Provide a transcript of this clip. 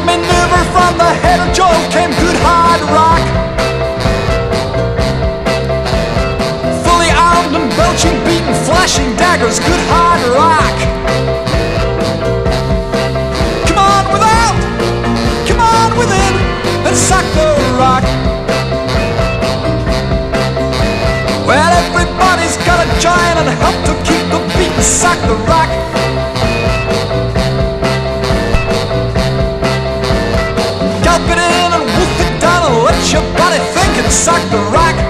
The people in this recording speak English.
maneuver from the head of Joe came good hard rock. Fully armed and belching, beating, flashing daggers, good hard rock. Come on without, come on within, and suck the rock. Well, everybody's got a join and help to keep the beat and suck the rock. Gulp it in and wolf it down and let your body think and suck the rock.